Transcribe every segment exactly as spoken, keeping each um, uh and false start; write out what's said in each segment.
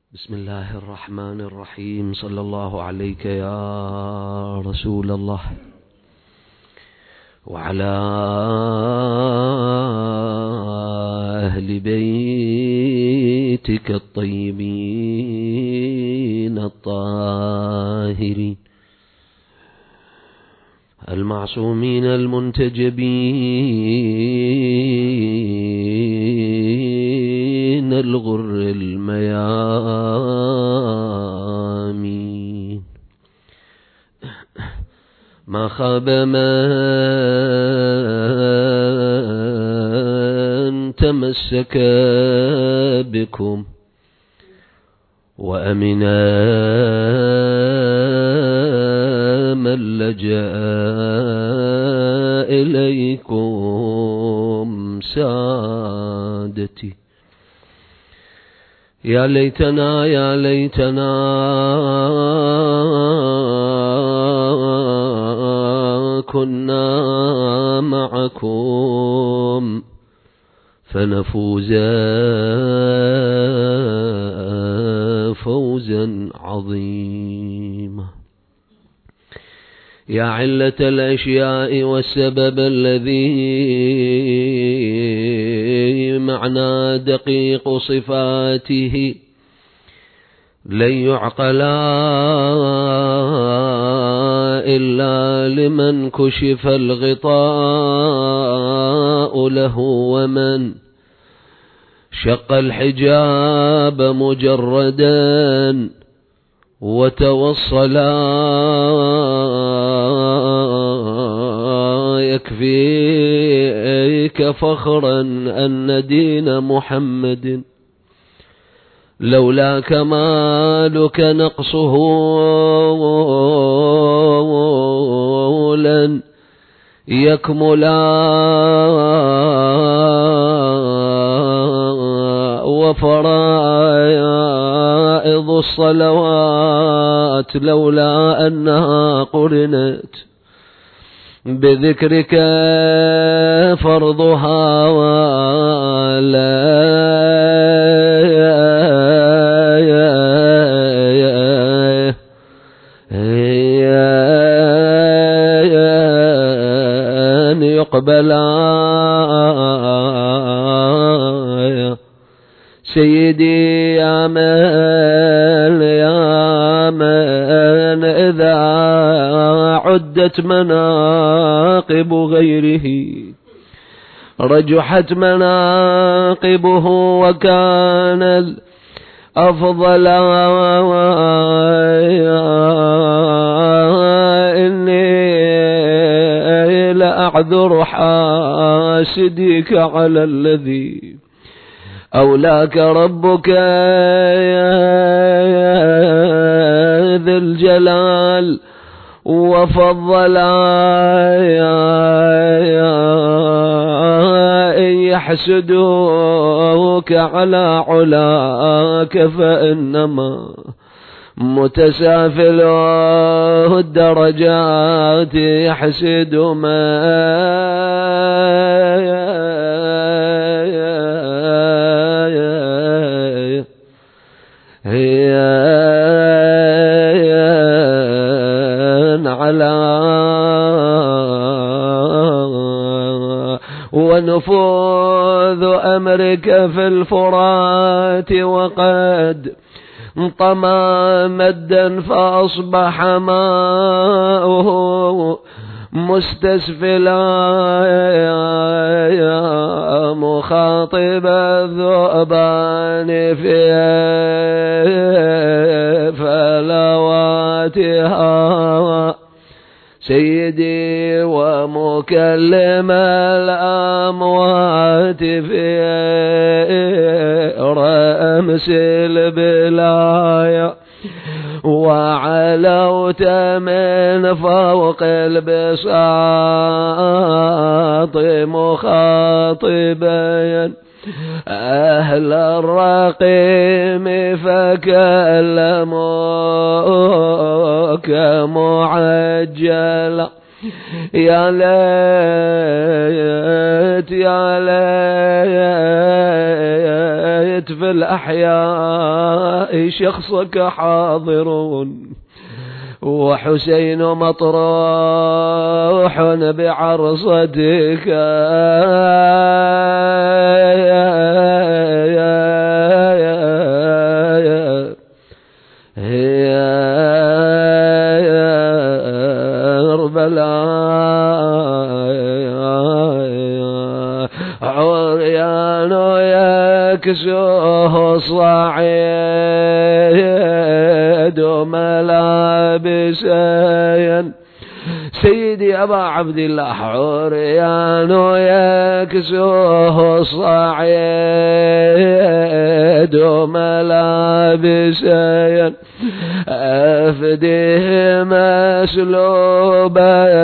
بسم الله الرحمن الرحيم. صلى الله عليك يا رسول الله وعلى أهل بيتك الطيبين الطاهرين المعصومين المنتجبين الغر الميامين. ما خاب من تمسك بكم وأمنا من لجأ إليكم سادتي. يا ليتنا يا ليتنا كنا معكم فنفوز فوزا عظيما. يا علة الأشياء والسبب الذي معنى دقيق صفاته لن يعقلا إلا لمن كشف الغطاء له ومن شق الحجاب مجردا وتوصلا. يكفيك فخرا أن دين محمد لولا كمالك نقصه لن يكملا. وفرائض الصلوات لولا أنها قرنت بذكرك فرضها ولا يقبلا. سيدي يا من يا من إذا عدت مناقب غيره رجحت مناقبه وكان الأفضل. إني لأعذر حاسديك على الذي أولاك ربك يا ذي الجلال وفضل. إن يحسدوك على علاك فإنما متسافل الدرجات يحسد ما هي على. ونفوذ أمرك في الفرات وقد طمى مدا فأصبح ماؤه مستسفلا. يا مخاطب الذؤبان في فلواتها سيدي ومكلم الأموات في رأمس البلايا وعلوت من فوق البساط مخاطبا أهل الرقيم فكلموك معجلا. يا ليت يا قلت في الأحياء شخصك حاضر وحسين مطروح بعرصتك، عريان يكسوه الصعيد ملابسين. سيدي أبا عبد الله عريان يكسوه الصعيد ملابسين، أفديه مسلوب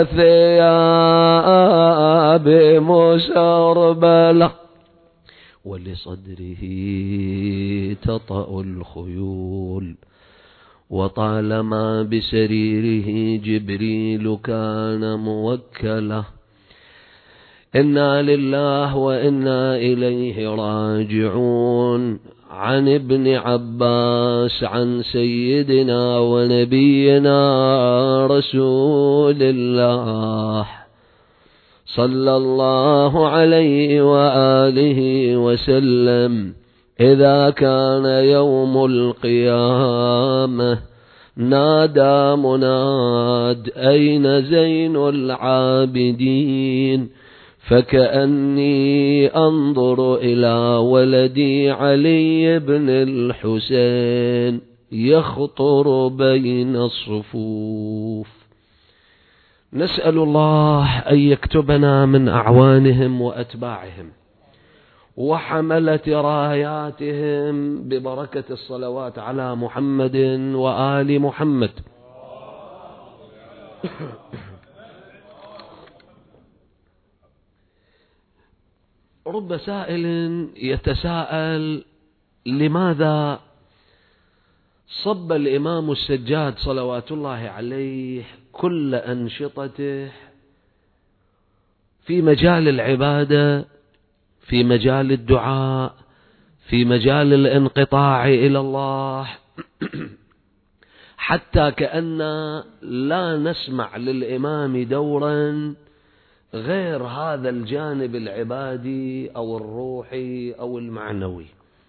الثياب مسربلة، ولصدره تطأ الخيول، وطالما بسريره جبريل كان موكلا. إنا لله وإنا إليه راجعون. عن ابن عباس عن سيدنا ونبينا رسول الله صلى الله عليه وآله وسلم: إذا كان يوم القيامة نادى مناد: أين زين العابدين؟ فكأني أنظر إلى ولدي علي بن الحسين يخطر بين الصفوف. نسأل الله أن يكتبنا من أعوانهم وأتباعهم وحملة راياتهم ببركة الصلوات على محمد وآل محمد. رب سائل يتساءل: لماذا صب الإمام السجاد صلوات الله عليه كل أنشطته في مجال العبادة، في مجال الدعاء، في مجال الانقطاع إلى الله، حتى كأن لا نسمع للإمام دورا غير هذا الجانب العبادي أو الروحي أو المعنوي؟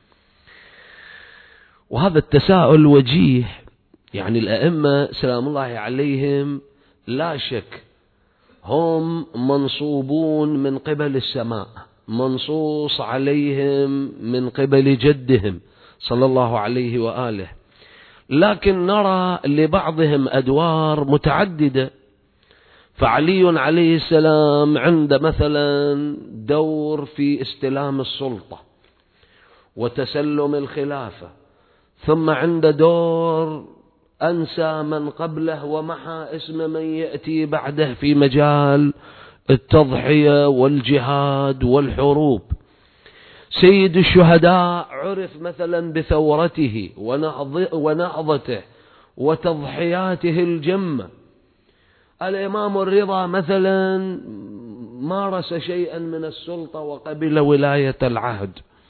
وهذا التساؤل وجيه. يعني الأئمة سلام الله عليهم لا شك هم منصوبون من قبل السماء، منصوص عليهم من قبل جدهم صلى الله عليه وآله، لكن نرى لبعضهم أدوار متعددة. فعلي عليه السلام عند مثلا دور في استلام السلطة وتسلم الخلافة، ثم عند دور أنسى من قبله ومحى اسم من يأتي بعده في مجال التضحية والجهاد والحروب. سيد الشهداء عرف مثلا بثورته ونهضته وتضحياته الجمة. الإمام الرضا مثلا مارس شيئا من السلطة وقبل ولاية العهد.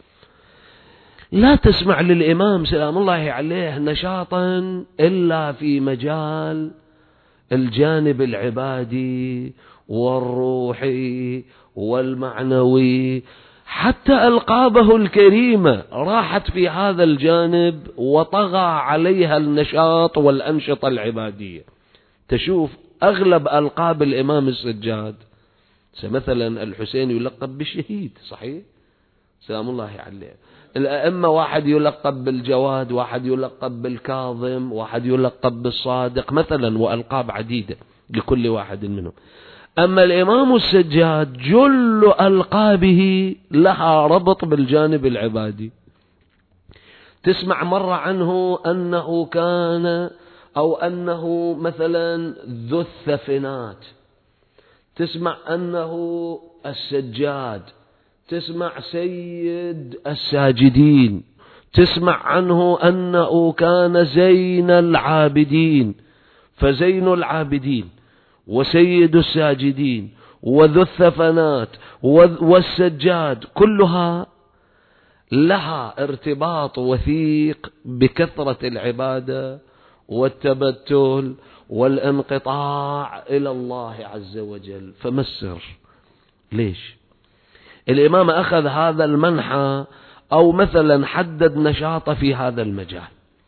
لا تسمع للإمام سلام الله عليه نشاطا إلا في مجال الجانب العبادي والروحي والمعنوي. حتى ألقابه الكريمة راحت في هذا الجانب وطغى عليها النشاط والأنشطة العبادية. تشوف أغلب ألقاب الإمام السجاد، مثلا الحسين يلقب بالشهيد، صحيح سلام الله عليه. الأئمة واحد يلقب بالجواد، واحد يلقب بالكاظم، واحد يلقب بالصادق مثلا، وألقاب عديدة لكل واحد منهم. أما الإمام السجاد جل ألقابه لها ربط بالجانب العبادي. تسمع مرة عنه أنه كان أو أنه مثلا ذو الثفنات، تسمع أنه السجاد، تسمع سيد الساجدين، تسمع عنه أنه كان زين العابدين. فزين العابدين وسيد الساجدين وذو الثفنات والسجاد كلها لها ارتباط وثيق بكثرة العبادة والتبتل والانقطاع إلى الله عز وجل. فما السر؟ ليش الإمام أخذ هذا المنحى أو مثلا حدد نشاطه في هذا المجال؟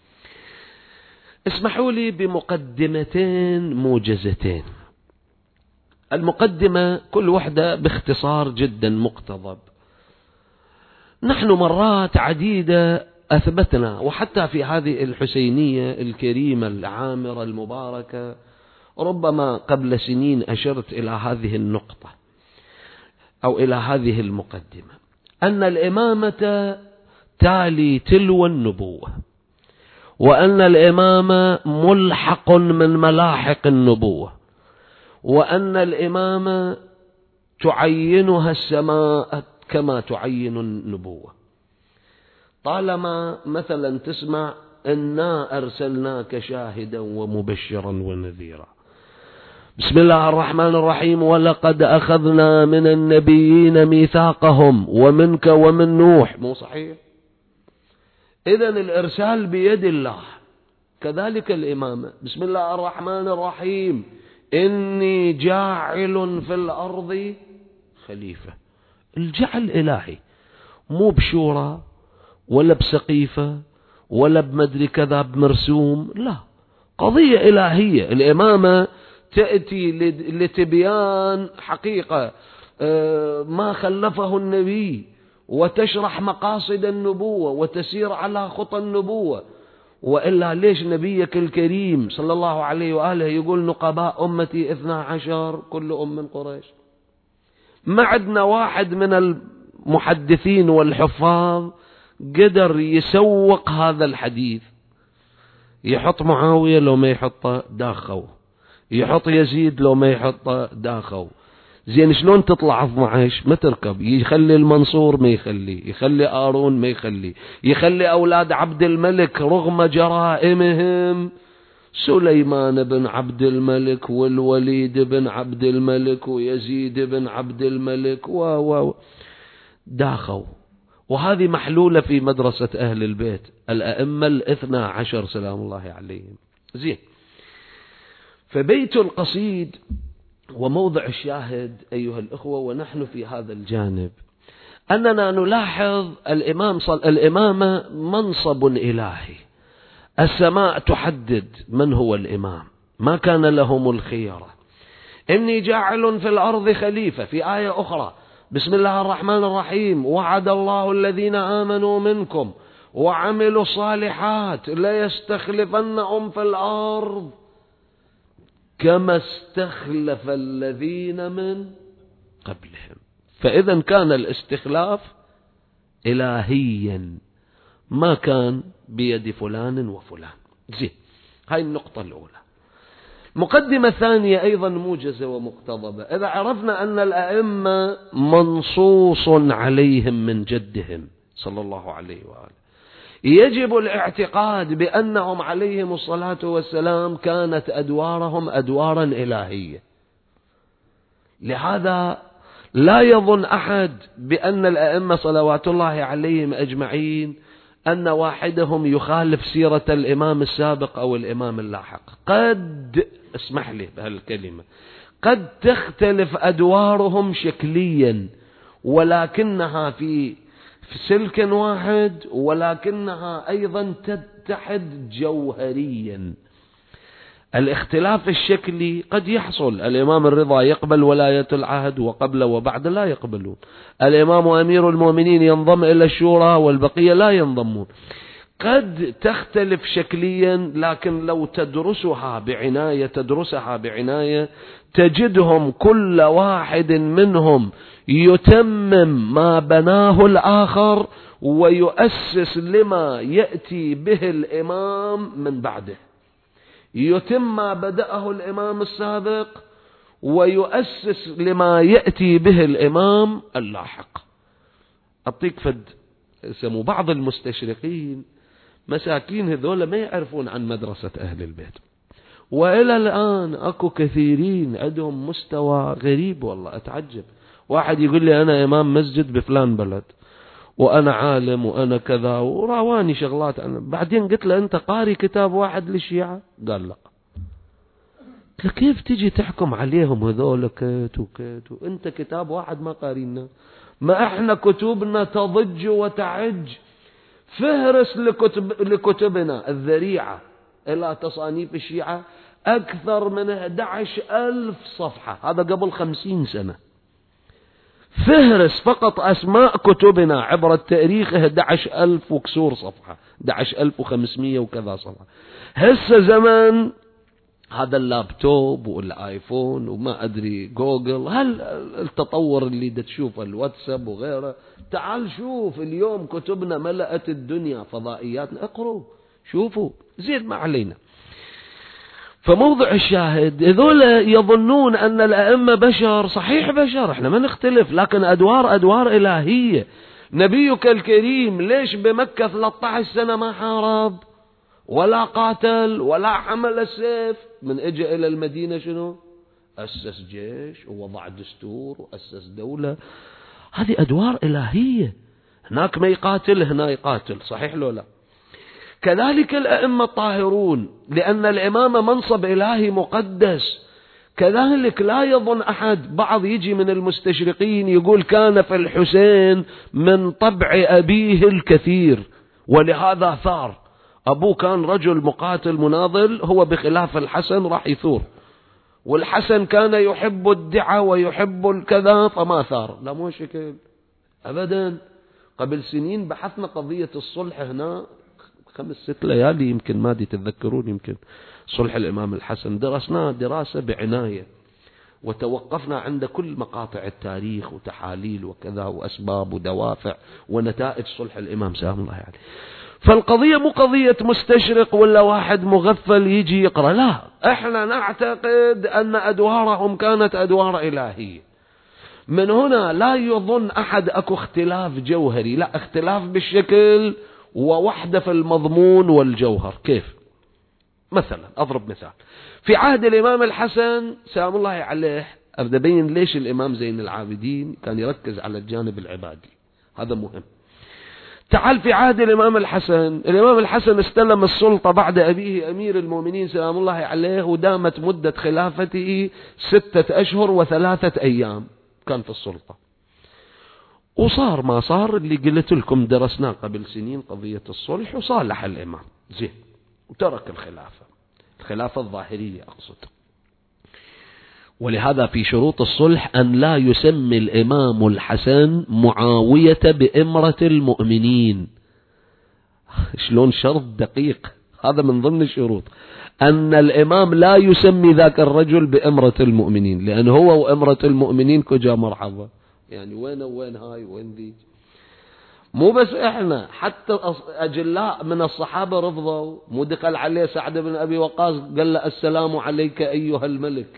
اسمحوا لي بمقدمتين موجزتين. المقدمة كل وحدة باختصار جدا مقتضب. نحن مرات عديدة أثبتنا، وحتى في هذه الحسينية الكريمة العامرة المباركة ربما قبل سنين أشرت إلى هذه النقطة أو إلى هذه المقدمة، أن الإمامة تالي تلو النبوة، وأن الإمامة ملحق من ملاحق النبوة، وأن الإمامة تعينها السماء كما تعين النبوة. طالما مثلا تسمع إنا أرسلناك شاهدا ومبشرا ونذيرا، بسم الله الرحمن الرحيم، ولقد أخذنا من النبيين ميثاقهم ومنك ومن نوح، مو صحيح؟ إذن الإرسال بيد الله. كذلك الإمامة، بسم الله الرحمن الرحيم، إني جاعل في الأرض خليفة. الجعل إلهي، مو بشورى ولا بسقيفة ولا بمدري كذا بمرسوم، لا، قضية إلهية. الإمامة تأتي لتبيان حقيقة ما خلفه النبي، وتشرح مقاصد النبوة وتسير على خطى النبوة. وإلا ليش نبيك الكريم صلى الله عليه وآله يقول نقباء أمتي اثنا عشر كل أم من قريش؟ ما عندنا واحد من المحدثين والحفاظ قدر يسوق هذا الحديث. يحط معاوية لو ما يحطه داخو، يحط يزيد لو ما يحطه داخو. زين شلون تطلع اثنا عشر؟ ما تركب. يخلي المنصور ما يخلي، يخلي آرون ما يخلي، يخلي أولاد عبد الملك رغم جرائمهم، سليمان بن عبد الملك والوليد بن عبد الملك ويزيد بن عبد الملك و و داخوا. وهذه محلولة في مدرسة أهل البيت الأئمة الاثنى عشر سلام الله عليهم. زين، فبيت القصيد وموضع الشاهد أيها الأخوة ونحن في هذا الجانب، أننا نلاحظ الإمام صل... الإمامة منصب إلهي. السماء تحدد من هو الإمام، ما كان لهم الخيرة. إني جاعل في الأرض خليفة. في آية أخرى بسم الله الرحمن الرحيم، وعد الله الذين آمنوا منكم وعملوا الصالحات ليستخلفنهم في الأرض كما استخلف الذين من قبلهم. فإذا كان الاستخلاف إلهيا، ما كان بيد فلان وفلان. زين، هاي النقطة الأولى. مقدمة ثانية أيضا موجزة ومقتضبة. إذا عرفنا أن الأئمة منصوص عليهم من جدهم صلى الله عليه وآله، يجب الاعتقاد بأنهم عليهم الصلاة والسلام كانت أدوارهم أدوارا إلهية. لهذا لا يظن أحد بأن الأئمة صلوات الله عليهم أجمعين أن واحدهم يخالف سيرة الإمام السابق أو الإمام اللاحق. قد، اسمح لي بهالكلمة، قد تختلف أدوارهم شكليا، ولكنها في في سلك واحد، ولكنها أيضا تتحد جوهريا. الاختلاف الشكلي قد يحصل. الإمام الرضا يقبل ولاية العهد وقبل وبعد لا يقبلون. الإمام أمير المؤمنين ينضم إلى الشورى والبقية لا ينضمون. قد تختلف شكليا، لكن لو تدرسها بعناية تدرسها بعناية تجدهم كل واحد منهم يتمم ما بناه الآخر ويؤسس لما يأتي به الإمام من بعده. يتم ما بدأه الإمام السابق ويؤسس لما يأتي به الإمام اللاحق. أعطيك فد سمو بعض المستشرقين مساكين هذول ما يعرفون عن مدرسة أهل البيت، وإلى الآن أكو كثيرين عندهم مستوى غريب. والله أتعجب، واحد يقول لي أنا إمام مسجد بفلان بلد، وأنا عالم وأنا كذا، وراواني شغلات أنا. بعدين قلت له أنت قاري كتاب واحد للشيعة؟ قال لا. قلت له كيف تجي تحكم عليهم هذول كيت وكيت وأنت كتاب واحد ما قارينا؟ ما إحنا كتبنا تضج وتعج، فهرس لكتب لكتبنا الذريعة إلى تصانيف الشيعة أكثر من أحد عشر ألف صفحة، هذا قبل خمسين سنة. فهرس فقط أسماء كتبنا عبر التاريخ أحد عشر ألف وكسور صفحة، أحد عشر ألف وخمسمائة وكذا صفحة. هسه زمان هذا اللابتوب والآيفون وما أدري جوجل، هل التطور اللي تشوفه الواتساب وغيره، تعال شوف اليوم كتبنا ملأت الدنيا، فضائياتنا، اقروا شوفوا، زين ما علينا. فموضع الشاهد هذول يظنون أن الأئمة بشر، صحيح بشر، احنا ما نختلف، لكن أدوار أدوار إلهية. نبيك الكريم ليش بمكة ثلاثة عشر سنة ما حارب ولا قاتل ولا حمل السيف؟ من اجى إلى المدينة شنو؟ أسس جيش ووضع دستور وأسس دولة. هذه أدوار إلهية، هناك ما يقاتل هنا يقاتل، صحيح لو لا؟ كذلك الأئمة الطاهرون، لأن الإمامة منصب إلهي مقدس. كذلك لا يظن أحد، بعض يجي من المستشرقين يقول كان في الحسين من طبع أبيه الكثير ولهذا ثار. أبوه كان رجل مقاتل مناضل، هو بخلاف الحسن راح يثور، والحسن كان يحب الدعاء ويحب الكذا فما ثار. لا مو شكل أبدا. قبل سنين بحثنا قضية الصلح هنا خمس ست ليالي يمكن، ما دي تتذكرون، يمكن صلح الإمام الحسن، درسناه دراسة بعناية وتوقفنا عند كل مقاطع التاريخ وتحاليل وكذا وأسباب ودوافع ونتائج صلح الإمام سلام الله عليه. فالقضية مو قضية مستشرق ولا واحد مغفل يجي يقرأ، لا، احنا نعتقد أن أدوارهم كانت أدوار إلهية. من هنا لا يظن أحد أكو اختلاف جوهري، لا، اختلاف بالشكل ووحدة في المضمون والجوهر. كيف؟ مثلا أضرب مثال، في عهد الإمام الحسن سلام الله عليه، أبدأ أبين ليش الإمام زين العابدين كان يركز على الجانب العبادي، هذا مهم. تعال في عهد الإمام الحسن، الإمام الحسن استلم السلطة بعد أبيه أمير المؤمنين سلام الله عليه، ودامت مدة خلافته ستة أشهر وثلاثة أيام كان في السلطة. وصار ما صار اللي قلت لكم درسناه قبل سنين، قضية الصلح، وصالح الإمام زين وترك الخلافة، الخلافة الظاهرية أقصد. ولهذا في شروط الصلح أن لا يسمي الإمام الحسن معاوية بإمرة المؤمنين. شلون شرط دقيق، هذا من ضمن الشروط، أن الإمام لا يسمي ذاك الرجل بإمرة المؤمنين، لأن هو وإمرة المؤمنين كجا مرحبا، يعني وين وين هاي وين ذي. مو بس إحنا، حتى أجلاء من الصحابة رفضوا. مو دخل عليه سعد بن أبي وقاص قال له السلام عليك أيها الملك،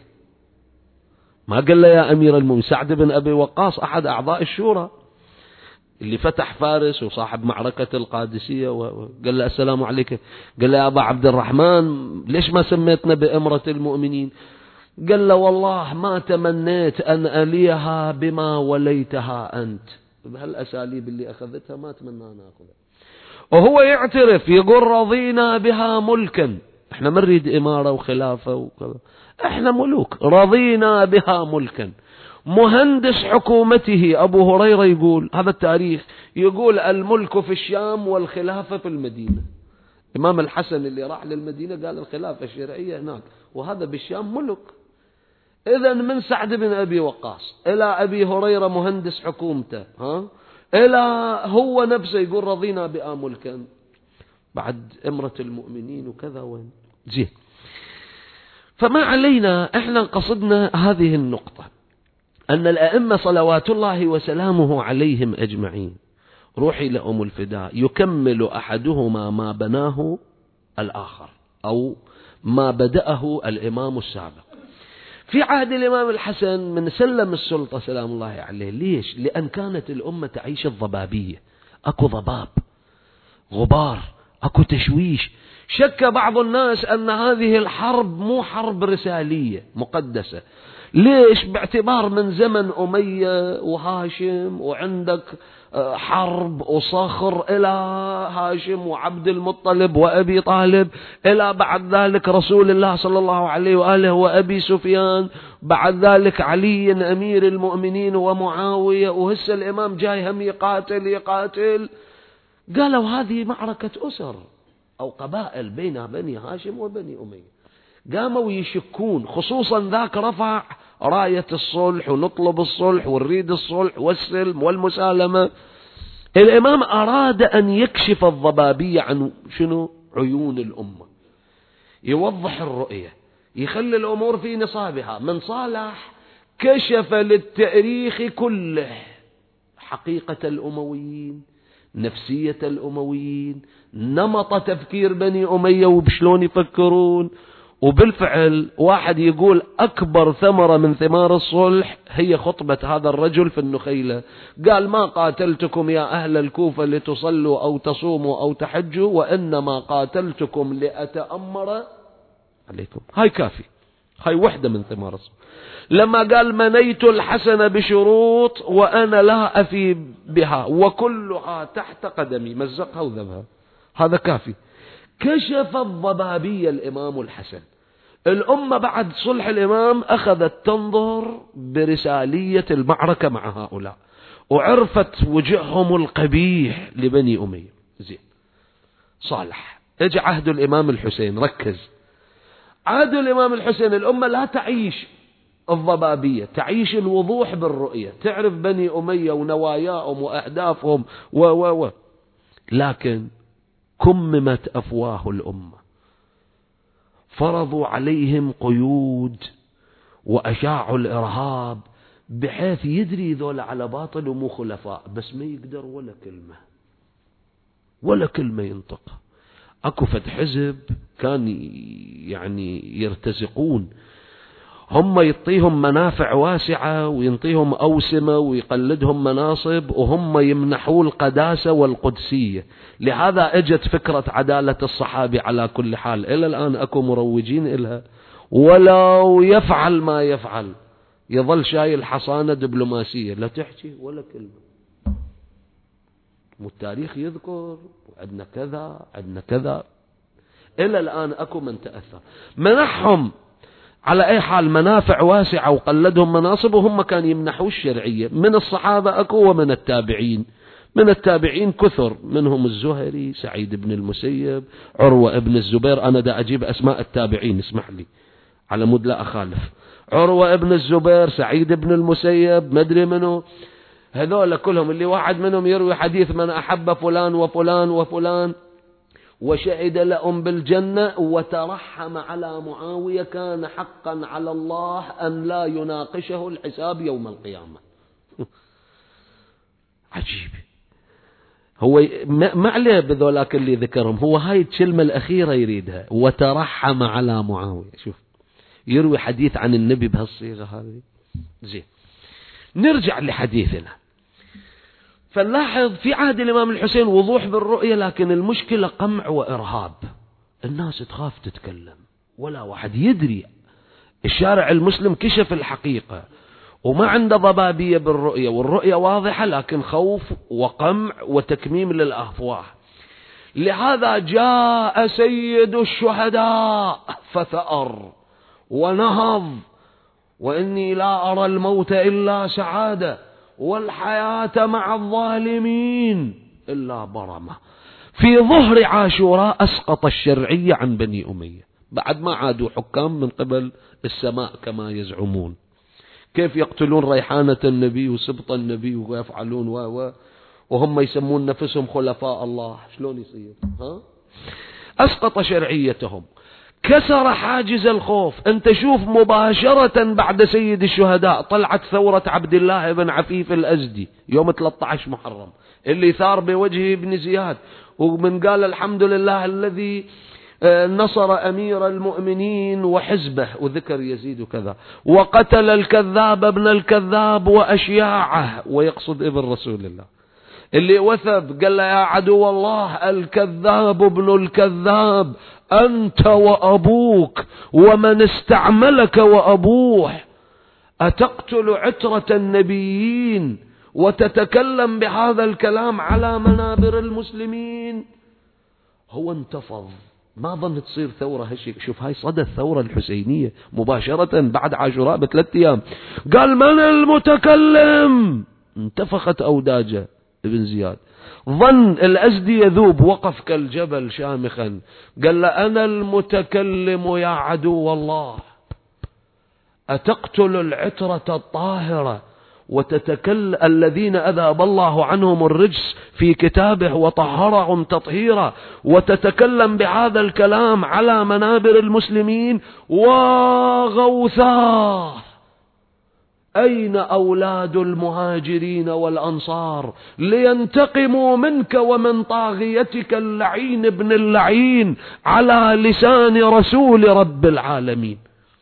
ما قال له يا أمير المؤمنين. سعد بن أبي وقاص أحد أعضاء الشورى اللي فتح فارس وصاحب معركة القادسية، وقال له السلام عليك. قال له يا أبا عبد الرحمن ليش ما سميتنا بإمرة المؤمنين؟ قال له والله ما تمنيت أن أليها بما وليتها أنت، بهالأساليب اللي أخذتها ما أتمنى أن أخذها. وهو يعترف يقول رضينا بها ملكا، احنا ما نريد إمارة وخلافة وكذا، احنا ملوك، رضينا بها ملكا. مهندس حكومته أبو هريرة يقول، هذا التاريخ، يقول الملك في الشام والخلافة في المدينة. إمام الحسن اللي راح للمدينة قال الخلافة الشرعية هناك، وهذا بالشام ملك. إذا من سعد بن أبي وقاص إلى أبي هريرة مهندس حكومته، ها، إلى هو نفسه يقول رضينا بها ملكا بعد إمرة المؤمنين وكذا وين زين. فما علينا، احنا قصدنا هذه النقطة، أن الأئمة صلوات الله وسلامه عليهم أجمعين، روحي لأم الفداء، يكمل أحدهما ما بناه الآخر، أو ما بدأه الإمام السابق. في عهد الإمام الحسن من سلم السلطة سلام الله عليه، ليش؟ لأن كانت الأمة تعيش الضبابية، أكو ضباب، غبار، أكو تشويش. شك بعض الناس أن هذه الحرب مو حرب رسالية مقدسة، ليش؟ باعتبار من زمن أمية وهاشم، وعندك حرب وصخر إلى هاشم وعبد المطلب وأبي طالب، إلى بعد ذلك رسول الله صلى الله عليه وآله وأبي سفيان، بعد ذلك علي أمير المؤمنين ومعاوية، وهسه الإمام جاي هم يقاتل يقاتل. قالوا هذه معركة أسر أو قبائل بين بني هاشم وبني أمية. قاموا يشكون، خصوصا ذاك رفع راية الصلح ونطلب الصلح ونريد الصلح والسلم والمسالمة. الإمام أراد أن يكشف الضبابية عن شنو؟ عيون الأمة، يوضح الرؤية، يخلي الأمور في نصابها. من صالح كشف للتاريخ كله حقيقة الأمويين، نفسية الأمويين، نمط تفكير بني أمية وبشلون يفكرون. وبالفعل واحد يقول أكبر ثمرة من ثمار الصلح هي خطبة هذا الرجل في النخيلة. قال: ما قاتلتكم يا أهل الكوفة لتصلوا أو تصوموا أو تحجوا، وإنما قاتلتكم لأتأمر عليكم. هاي كافي، هاي وحدة من ثمار الصلح. لما قال: منيت الحسن بشروط وأنا لا أفي بها وكلها تحت قدمي، مزقها وذبها، هذا كافي. كشف الضبابية الإمام الحسن. الأمة بعد صلح الإمام أخذت تنظر برسالية المعركة مع هؤلاء، وعرفت وجههم القبيح لبني أمية. زين، صالح. اجى عهد الإمام الحسين، ركز. عهد الإمام الحسين الأمة لا تعيش الضبابية، تعيش الوضوح بالرؤية، تعرف بني أمية ونواياهم وأهدافهم و و و لكن كممت أفواه الأمة، فرضوا عليهم قيود وأشاعوا الإرهاب، بحيث يدري ذول على باطل ومو خلفاء، بس ما يقدر ولا كلمة ولا كلمة ينطق. أكو فد حزب كان يعني يرتزقون، هم يعطيهم منافع واسعة وينطيهم أوسمة ويقلدهم مناصب، وهم يمنحوا القداسة والقدسية. لهذا اجت فكرة عدالة الصحابي على كل حال، إلى الآن أكو مروجين إلها، ولو يفعل ما يفعل يظل شايل حصانة دبلوماسية، لا تحكي ولا كلمة. والتاريخ يذكر عندنا كذا عندنا كذا، إلى الآن أكو من تأثر. منحهم على أي حال منافع واسعة وقلدهم مناصب، وهم كان يمنحوا الشرعية. من الصحابة أكو ومن التابعين. من التابعين كثر، منهم الزهري، سعيد بن المسيب، عروة ابن الزبير. أنا دا أجيب أسماء التابعين، اسمح لي على مود لا أخالف. عروة ابن الزبير، سعيد بن المسيب، مدري منه، هذول كلهم اللي واحد منهم يروي حديث: من أحب فلان وفلان وفلان وشهد لهم بالجنة وترحم على معاوية كان حقا على الله أن لا يناقشه الحساب يوم القيامة. عجيب. هو ما عليه بذولاك اللي ذكرهم، هو هاي الكلمة الأخيرة يريدها، وترحم على معاوية. شوف، يروي حديث عن النبي بهالصيغة هذه. زين، نرجع لحديثنا. فنلاحظ في عهد الإمام الحسين وضوح بالرؤية، لكن المشكلة قمع وإرهاب. الناس تخاف تتكلم، ولا واحد يدري. الشارع المسلم كشف الحقيقة وما عنده ضبابية بالرؤية، والرؤية واضحة، لكن خوف وقمع وتكميم للأفواه. لهذا جاء سيد الشهداء فثأر ونهض: وإني لا أرى الموت إلا سعادة والحياة مع الظالمين إلا برمة. في ظهر عاشوراء أسقط الشرعية عن بني أمية، بعد ما عادوا حكام من قبل السماء كما يزعمون. كيف يقتلون ريحانة النبي وسبط النبي ويفعلون و و وهم يسمون نفسهم خلفاء الله، شلون يصير؟ ها؟ أسقط شرعيتهم، كسر حاجز الخوف. انت شوف، مباشرة بعد سيد الشهداء طلعت ثورة عبد الله بن عفيف الأزدي يوم ثلاثة عشر محرم، اللي ثار بوجه ابن زياد، ومن قال: الحمد لله الذي نصر أمير المؤمنين وحزبه، وذكر يزيد وكذا، وقتل الكذاب ابن الكذاب وأشياعه، ويقصد ابن رسول الله. اللي وثب قال له: يا عدو الله، الكذاب ابن الكذاب أنت وأبوك ومن استعملك وأبوه. أتقتل عترة النبيين وتتكلم بهذا الكلام على منابر المسلمين؟ هو انتفض، ما ظن تصير ثورة هالشيء. شوف هاي صدى الثورة الحسينية مباشرة بعد عاشوراء بثلاث أيام. قال من المتكلم؟ انتفخت أوداجه ابن زياد. ظن الأزدي يذوب، وقف كالجبل شامخا، قال له أنا المتكلم يا عدو الله. أتقتل العترة الطاهرة وتتكلم الذين أذهب الله عنهم الرجس في كتابه وطهرهم تطهيرا، وتتكلم بهذا الكلام على منابر المسلمين؟ وغوثاه، أين أولاد المهاجرين والأنصار لينتقموا منك ومن طاغيتك اللعين ابن اللعين على لسان رسول رب العالمين؟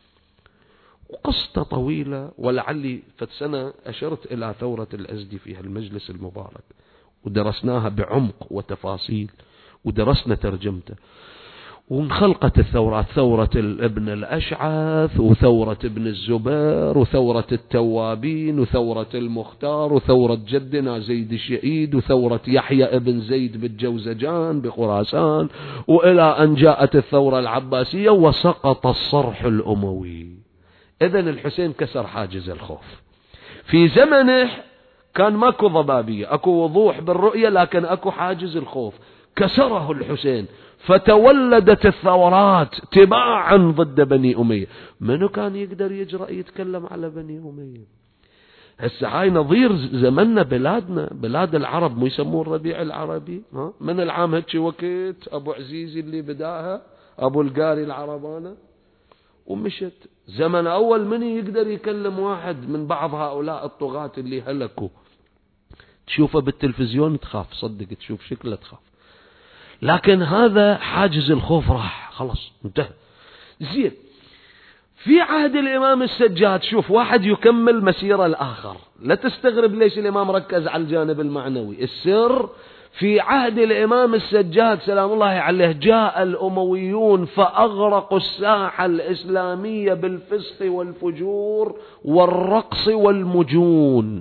وقصة طويلة، ولعلي فسنة أشرت إلى ثورة الأزدي في المجلس المبارك ودرسناها بعمق وتفاصيل، ودرسنا ترجمته، وانخلقت الثورات، ثورة ابن الأشعث، وثورة ابن الزبير، وثورة التوابين، وثورة المختار، وثورة جدنا زيد الشهيد، وثورة يحيى ابن زيد بالجوزجان بخراسان، وإلى أن جاءت الثورة العباسية وسقط الصرح الأموي. إذن الحسين كسر حاجز الخوف. في زمنه كان ماكو ضبابية، أكو وضوح بالرؤية، لكن أكو حاجز الخوف، كسره الحسين، فتولدت الثورات تباعا ضد بني أمية. منو كان يقدر يجرأ يتكلم على بني أمية؟ هسه هاي نظير زمننا، بلادنا بلاد العرب، مو يسموه الربيع العربي؟ ها من العام هيك وقت أبو عزيزي اللي بداها، أبو القاري العربانة، ومشت. زمن أول من يقدر يكلم واحد من بعض هؤلاء الطغاة اللي هلكوا؟ تشوفه بالتلفزيون تخاف، صدق تشوف شكله تخاف. لكن هذا حاجز الخوف راح، خلاص انتهى. زين، في عهد الإمام السجاد، شوف واحد يكمل مسيرة الآخر، لا تستغرب ليش الإمام ركز على الجانب المعنوي. السر في عهد الإمام السجاد سلام الله عليه، جاء الأمويون فأغرقوا الساحة الإسلامية بالفسق والفجور والرقص والمجون،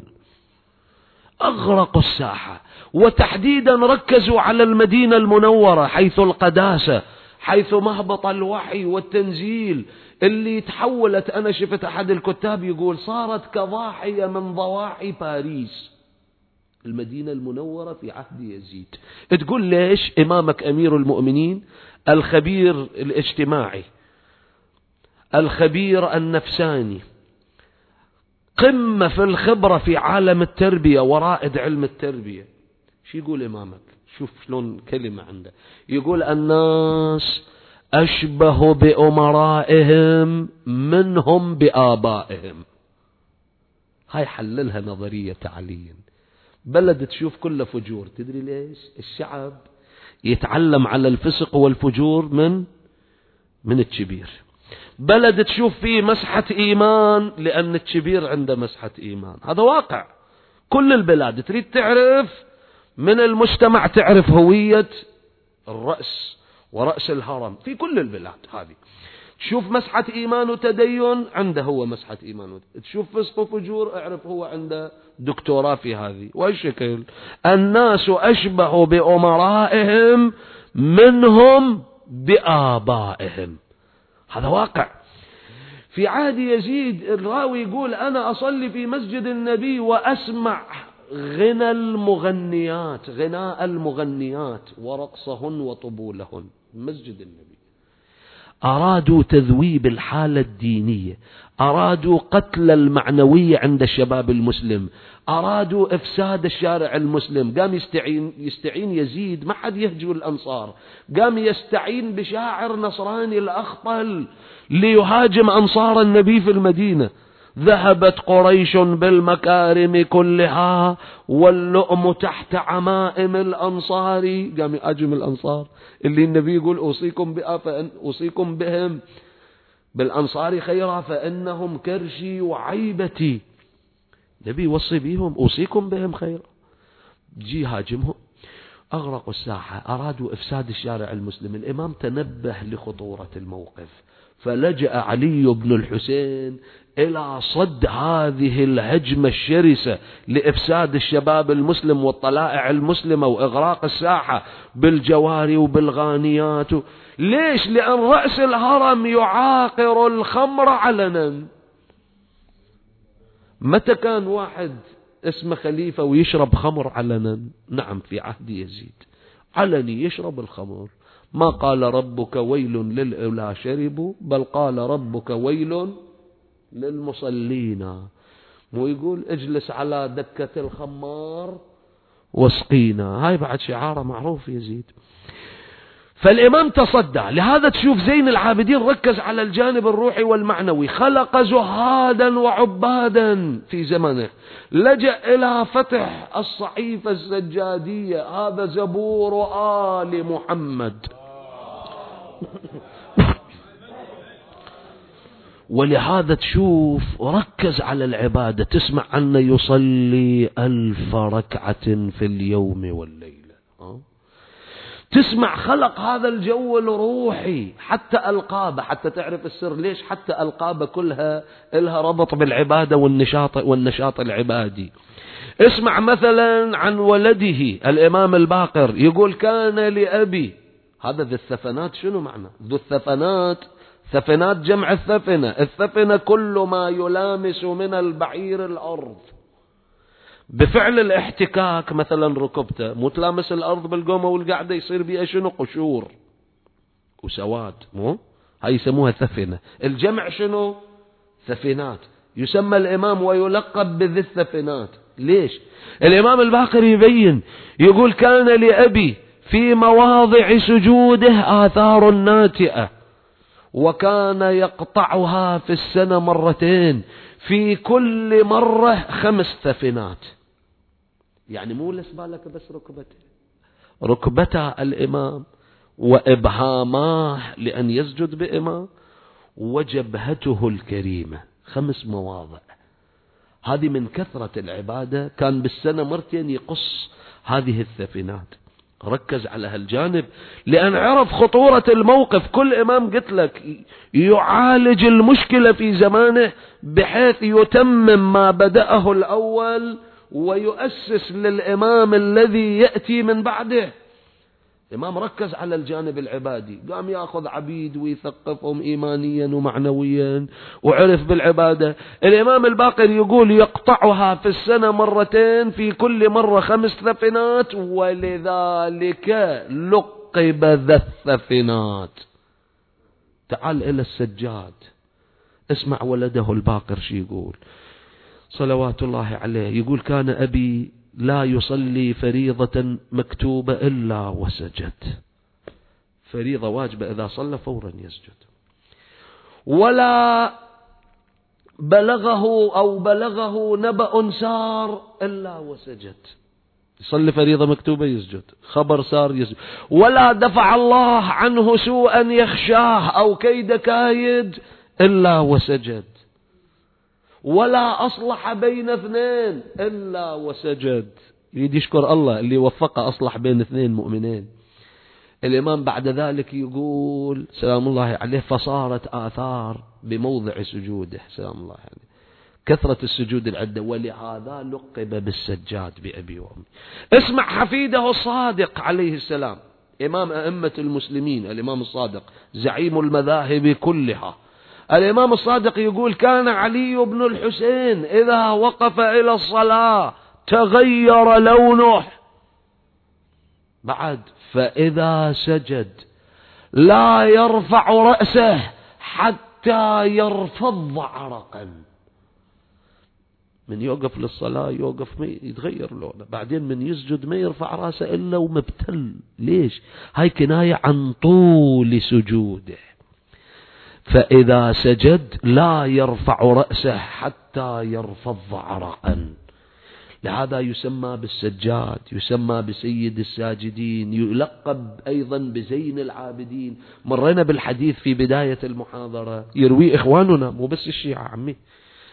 أغرقوا الساحة، وتحديدا ركزوا على المدينة المنورة حيث القداسة، حيث مهبط الوحي والتنزيل، اللي تحولت، أنا شفت أحد الكتاب يقول صارت كضاحية من ضواحي باريس المدينة المنورة في عهد يزيد. تقول ليش؟ إمامك أمير المؤمنين الخبير الاجتماعي، الخبير النفساني، قمة في الخبرة في عالم التربية ورائد علم التربية. شو يقول إمامك؟ شوف شلون كلمة عنده، يقول الناس أشبه بأمرائهم منهم بآبائهم. هاي حللها نظرية تعليم. بلد تشوف كله فجور، تدري ليش؟ الشعب يتعلم على الفسق والفجور من من الكبير. بلد تشوف فيه مسحة إيمان لأن الكبير عنده مسحة إيمان. هذا واقع. كل البلاد تريد تعرف من المجتمع، تعرف هوية الرأس ورأس الهرم في كل البلاد هذه. تشوف مسحة إيمان وتدين، عنده هو مسحة إيمان وتدين. تشوف فسق وفجور، اعرف هو عنده دكتوراه في هذه. والشكل الناس أشبه بأمرائهم منهم بآبائهم. هذا واقع. في عهد يزيد الراوي يقول أنا أصلي في مسجد النبي وأسمع غنى المغنيات، غناء المغنيات ورقصهن وطبولهن. مسجد النبي أرادوا تذويب الحالة الدينية، أرادوا قتل المعنوية عند الشباب المسلم، أرادوا إفساد الشارع المسلم. قام يستعين, يستعين يزيد، ما حد يهجو الأنصار، قام يستعين بشاعر نصراني الأخطل ليهاجم أنصار النبي في المدينة. ذهبت قريش بالمكارم كلها واللؤم تحت عمائم الأنصار. قام يهاجم الأنصار اللي النبي يقول أوصيكم بها فإن أوصيكم بهم بالأنصار خيرا فإنهم كرشي وعيبتي. النبي يوصي بهم أوصيكم بهم خيرا، جي هاجمهم. أغرقوا الساحة، أرادوا إفساد الشارع المسلم. الإمام تنبه لخطورة الموقف، فلجأ علي بن الحسين إلى صد هذه الهجمة الشرسة لإفساد الشباب المسلم والطلائع المسلمة وإغراق الساحة بالجواري وبالغانيات. ليش؟ لأن رأس الهرم يعاقر الخمر علنا. متى كان واحد اسمه خليفة ويشرب خمر علنا؟ نعم، في عهد يزيد علني يشرب الخمر. ما قال ربك ويل للأولى شربوا، بل قال ربك ويل للمصلين. مو يقول اجلس على دكة الخمار واسقينا، هاي بعد شعاره معروف يزيد. فالإمام تصدى لهذا. تشوف زين العابدين ركز على الجانب الروحي والمعنوي، خلق زهادا وعبادا في زمنه، لجأ إلى فتح الصحيفة السجادية، هذا زبور آل محمد. ولهذا تشوف ركز على العبادة. تسمع عنه يصلي ألف ركعة في اليوم والليلة. تسمع خلق هذا الجو الروحي، حتى ألقابه، حتى تعرف السر ليش حتى ألقابه كلها لها ربط بالعبادة والنشاط والنشاط العبادي. اسمع مثلا عن ولده الإمام الباقر، يقول كان لأبي، هذا ذو الثفنات. شنو معنى ذو الثفنات؟ ثفنات جمع الثفنة. الثفنة كل ما يلامس من البعير الأرض بفعل الاحتكاك. مثلا ركبته مو تلامس الأرض بالقومة والقعدة، يصير بيها شنو؟ قشور وسواد، مو هاي يسموها ثفنة. الجمع شنو؟ ثفنات. يسمى الإمام ويلقب بذي الثفنات. ليش؟ الإمام الباقر يبين، يقول كان لأبي في مواضع سجوده آثار ناتئة، وكان يقطعها في السنة مرتين، في كل مرة خمس ثفنات. يعني مو لسبالك بس ركبته، ركبته الإمام وإبهاماه لأن يسجد بإمام، وجبهته الكريمة، خمس مواضع. هذه من كثرة العبادة كان بالسنة مرتين يقص هذه الثفنات. ركز على هالجانب لأن عرف خطورة الموقف. كل إمام قلت لك يعالج المشكلة في زمانه بحيث يتمم ما بدأه الأول ويؤسس للإمام الذي يأتي من بعده. الإمام ركز على الجانب العبادي، قام يأخذ عبيد ويثقفهم إيمانيا ومعنويا، وعرف بالعبادة. الإمام الباقر يقول يقطعها في السنة مرتين، في كل مرة خمس ثفنات، ولذلك لقب ذا الثفنات. تعال إلى السجاد، اسمع ولده الباقر شي يقول صلوات الله عليه. يقول كان أبي لا يصلي فريضة مكتوبة إلا وسجد. فريضة واجبة إذا صلى فورا يسجد. ولا بلغه أو بلغه نبأ سار إلا وسجد. يصلي فريضة مكتوبة يسجد، خبر سار يسجد. ولا دفع الله عنه سوءا يخشاه أو كيد كايد إلا وسجد. ولا أصلح بين اثنين إلا وسجد. يريد يشكر الله اللي وفقه أصلح بين اثنين مؤمنين. الإمام بعد ذلك يقول سلام الله عليه فصارت آثار بموضع سجوده سلام الله عليه، كثرة السجود العدة، ولهذا لقب بالسجاد بأبي وأمي. اسمع حفيده الصادق عليه السلام، إمام أئمة المسلمين، الإمام الصادق زعيم المذاهب كلها. الإمام الصادق يقول كان علي بن الحسين إذا وقف إلى الصلاة تغير لونه، بعد فإذا سجد لا يرفع رأسه حتى يرفض عرقا. من يوقف للصلاة يوقف ما يتغير لونه، بعدين من يسجد ما يرفع رأسه إلا ومبتل. ليش؟ هاي كناية عن طول سجوده. فإذا سجد لا يرفع رأسه حتى يرفض عرقا. لهذا يسمى بالسجاد، يسمى بسيد الساجدين، يلقب أيضا بزين العابدين. مرينا بالحديث في بداية المحاضرة، يروي إخواننا مو بس الشيعة عمي،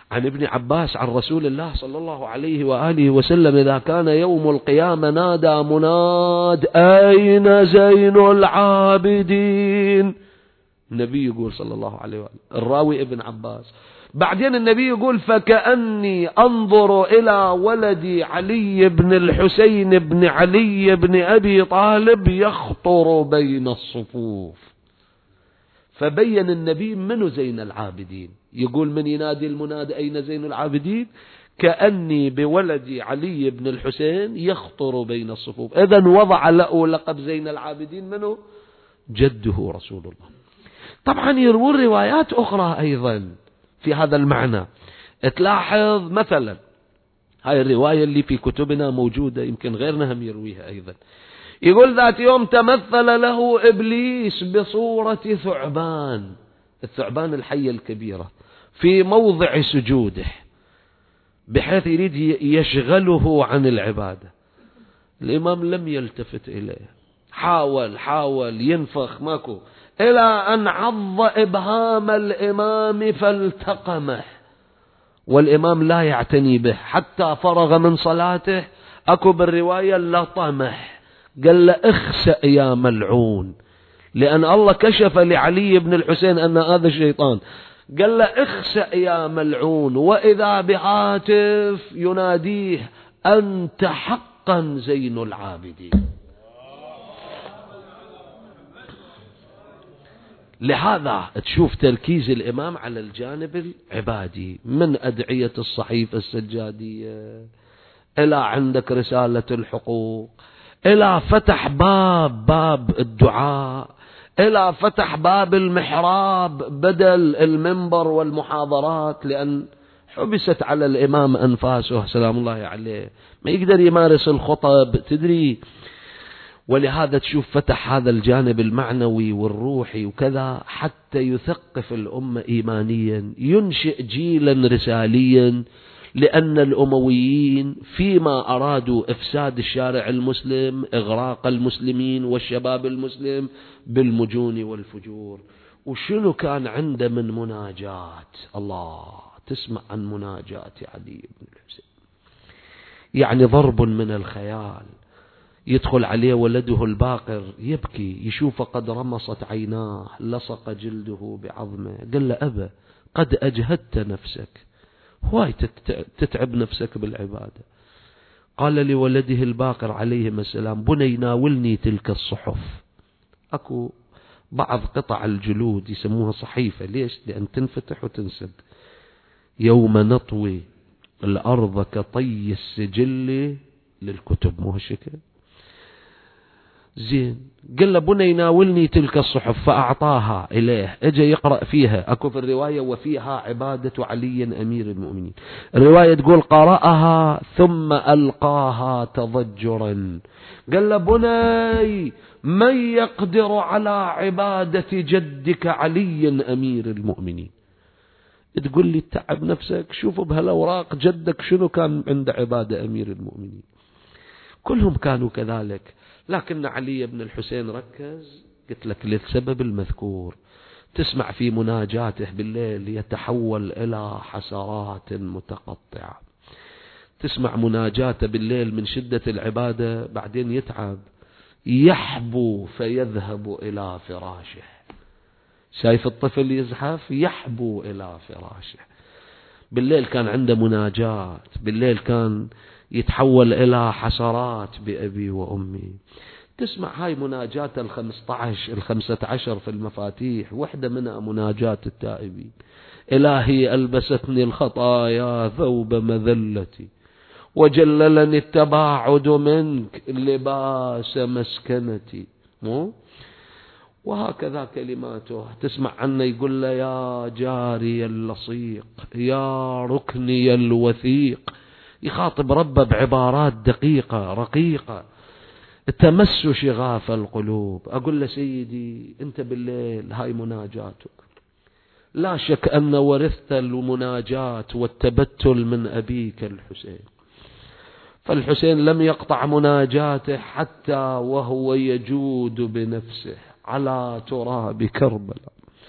عن ابن عباس عن رسول الله صلى الله عليه وآله وسلم: إذا كان يوم القيامة نادى مناد: أين زين العابدين؟ النبي يقول صلى الله عليه وآله، الراوي ابن عباس. بعدين النبي يقول: فكأني أنظر إلى ولدي علي بن الحسين بن علي بن أبي طالب يخطر بين الصفوف. فبين النبي منو زين العابدين. يقول: من ينادي المنادي أين زين العابدين؟ كأني بولدي علي بن الحسين يخطر بين الصفوف. إذن وضع له لقب زين العابدين منو؟ جده رسول الله. طبعا يروون روايات أخرى أيضا في هذا المعنى. تلاحظ مثلا هاي الرواية اللي في كتبنا موجودة، يمكن غيرنا هم يرويها أيضا. يقول: ذات يوم تمثل له إبليس بصورة ثعبان، الثعبان الحية الكبيرة، في موضع سجوده، بحيث يريد يشغله عن العبادة. الإمام لم يلتفت إليه، حاول حاول ينفخ ماكو، إلى أن عض إبهام الإمام فالتقمه، والإمام لا يعتني به حتى فرغ من صلاته. أكو بالرواية لطمه، قال له: اخسأ يا ملعون، لأن الله كشف لعلي بن الحسين أن هذا الشيطان. قال له: اخسأ يا ملعون. وإذا بهاتف يناديه: أنت حقا زين العابدين. لهذا تشوف تركيز الإمام على الجانب العبادي، من أدعية الصحيفة السجادية إلى عندك رسالة الحقوق، إلى فتح باب باب الدعاء، إلى فتح باب المحراب بدل المنبر والمحاضرات، لأن حبست على الإمام أنفاسه سلام الله عليه، ما يقدر يمارس الخطب تدري. ولهذا تشوف فتح هذا الجانب المعنوي والروحي وكذا، حتى يثقف الأمة إيمانيا، ينشئ جيلا رساليا. لأن الأمويين فيما أرادوا إفساد الشارع المسلم، إغراق المسلمين والشباب المسلم بالمجون والفجور. وشنو كان عنده من مناجات؟ الله، تسمع عن مناجات علي بن الحسين، يعني ضرب من الخيال. يدخل عليه ولده الباقر يبكي، يشوف قد رمصت عيناه، لصق جلده بعظمه. قال له: أبا، قد أجهدت نفسك، هواي تتعب نفسك بالعبادة. قال لولده الباقر عليه السلام: بني ناولني تلك الصحف. أكو بعض قطع الجلود يسموها صحيفة، ليش؟ لأن تنفتح وتنسد. يوم نطوي الأرض كطي السجل للكتب، مو هالشكل؟ زين. قال له: بني ناولني تلك الصحف، فأعطاها إليه. اجى يقرأ فيها. أكو في الرواية: وفيها عبادة علي أمير المؤمنين. الرواية تقول: قرأها ثم ألقاها تضجرا. قال له: بني، من يقدر على عبادة جدك علي أمير المؤمنين؟ تقول لي تعب نفسك، شوفوا بهالأوراق جدك شنو كان عند عبادة أمير المؤمنين. كلهم كانوا كذلك، لكن علي بن الحسين ركز، قلت لك للسبب المذكور. تسمع في مناجاته بالليل يتحول إلى حسرات متقطعة. تسمع مناجاته بالليل من شدة العبادة، بعدين يتعب، يحبو فيذهب إلى فراشه. شايف الطفل يزحف، يحبو إلى فراشه. بالليل كان عنده مناجات، بالليل كان يتحول إلى حسرات بأبي وأمي. تسمع هاي مناجات الخمسة عشر الخمسة عشر في المفاتيح، واحدة منها مناجات التائبين: إلهي ألبستني الخطايا ثوب مذلتي، وجللني التباعد منك لباس مسكنتي. مو؟ وهكذا كلماته. تسمع عنه يقول له: يا جاري اللصيق، يا ركني الوثيق. يخاطب ربه بعبارات دقيقة رقيقة تمس شغاف القلوب. أقول له: سيدي، أنت بالليل هاي مناجاتك، لا شك أن ورثت المناجات والتبتل من أبيك الحسين. فالحسين لم يقطع مناجاته حتى وهو يجود بنفسه على تراب كربلاء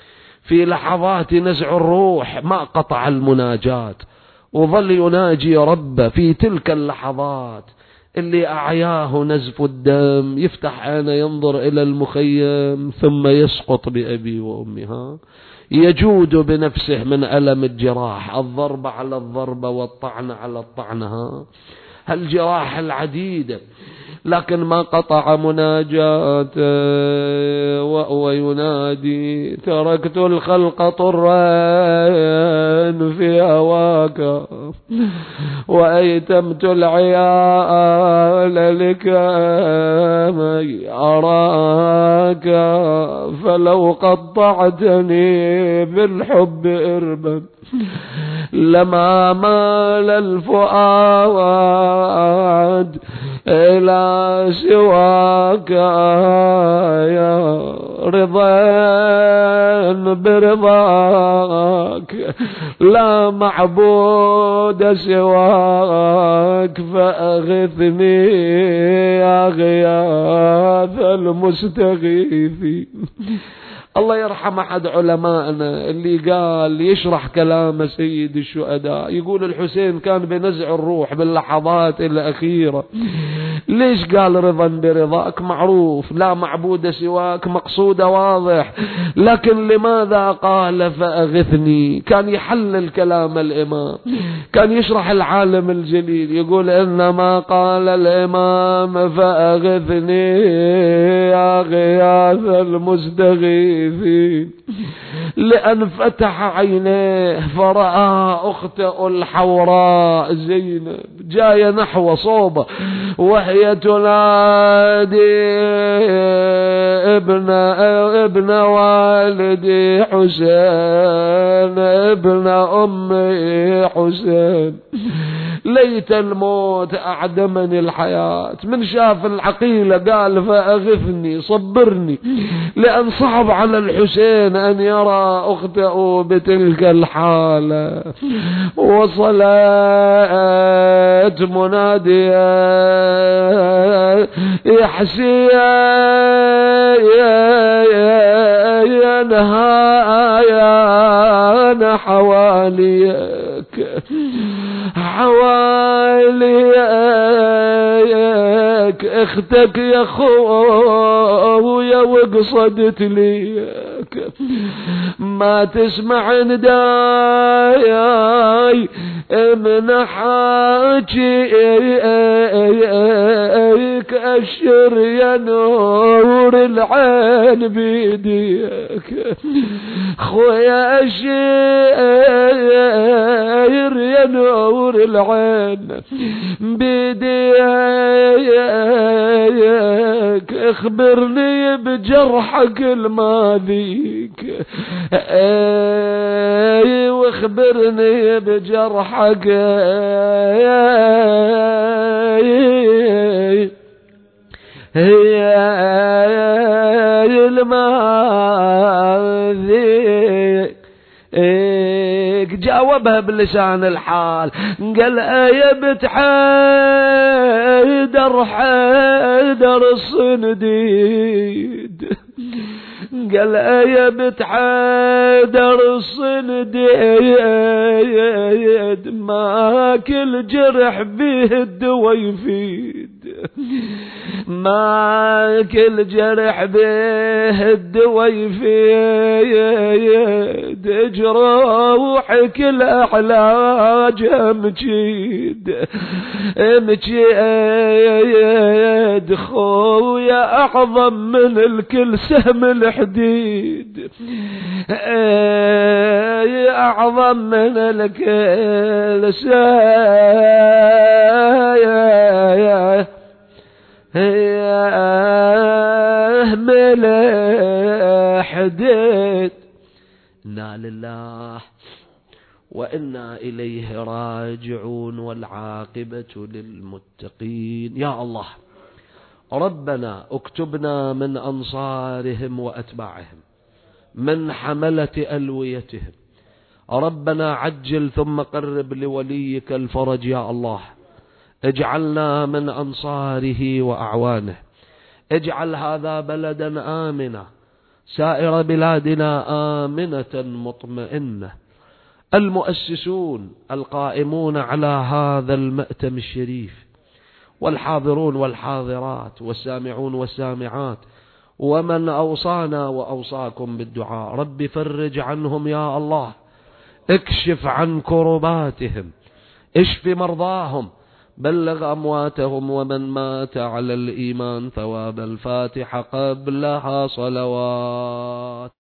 في لحظات نزع الروح ما قطع المناجاة، وظل يناجي ربه في تلك اللحظات اللي أعياه نزف الدم، يفتح عينه ينظر إلى المخيم ثم يسقط بأبي وأمها، يجود بنفسه من ألم الجراح، الضرب على الضربة والطعن على الطعنها، هالجراح العديدة، لكن ما قطع مناجاته وهو ينادي: تركت الخلق طران في هواك وأيتمت العيال لكي أراك، فلو قطعتني بالحب إربا لما مال الفؤاد إلى سواك، يا رضا برضاك لا معبود سواك، فأغثني يا غياث المستغيثين. الله يرحم أحد علمائنا اللي قال يشرح كلام سيد الشهداء، يقول الحسين كان بنزع الروح باللحظات الأخيرة. ليش قال رضا برضاك؟ معروف، لا معبود سواك مقصودة واضح، لكن لماذا قال فأغثني؟ كان يحلل كلام الإمام، كان يشرح العالم الجليل، يقول إنما قال الإمام فأغثني يا غياث المستغيث، لأن فتح عينيه فرأى أخته الحوراء زينب جاية نحو صوبه وهي تنادي: ابن ابن والدي حسين، ابن أمي حسين، ليت الموت أعدمني الحياة. من شاف العقيلة قال فأغثني، صبرني، لأن صعب على الحسين أن يرى أخته بتلك الحالة. وصلت منادية: يا حسين نهايا حواليك حواليك اختك يا خويا وقصدت ليك، ما تسمع نداي من حاجيك، أشر يا نور العين بيديك، خويا أشر يا نور العين بيديك، اخبرني بجرحك الماذيك، اي واخبرني بجرحك هي الماذيك. جاوبها بلسان الحال، قال: يا بنت حيدر حيدر الصنديد، قال: يا بنت حيدر الصنديد، ما كل جرح به الدوا يفيد، ما كل جرح به الدوا يفيد، جروحك العلاج مجيد مجيد، خويا أعظم من الكل سهم الحديد، أعظم من الكل سهم الحديد. إنا لله وإنا إليه راجعون، والعاقبة للمتقين. يا الله ربنا اكتبنا من أنصارهم وأتباعهم، من حملة ألويتهم. ربنا عجل ثم قرب لوليك الفرج يا الله، اجعلنا من أنصاره وأعوانه، اجعل هذا بلدا آمنا سائر بلادنا آمنة مطمئنة. المؤسسون القائمون على هذا المأتم الشريف، والحاضرون والحاضرات، والسامعون والسامعات، ومن أوصانا وأوصاكم بالدعاء، رب فرج عنهم يا الله، اكشف عن كرباتهم، اشف مرضاهم، بلغ أمواتهم، ومن مات على الإيمان ثواب الفاتحة قبلها صلوات.